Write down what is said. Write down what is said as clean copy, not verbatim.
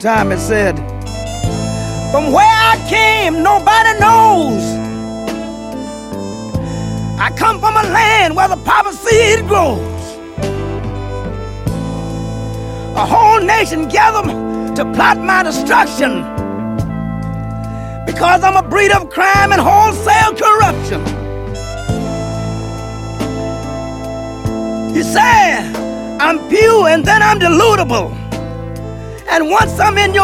Time it said, from where I came, nobody knows. I come from a land where the poppy seed grows. A whole nation gathered to plot my destruction because I'm a breed of crime and wholesale corruption. You say I'm pure and then I'm deludible, and once I'm in your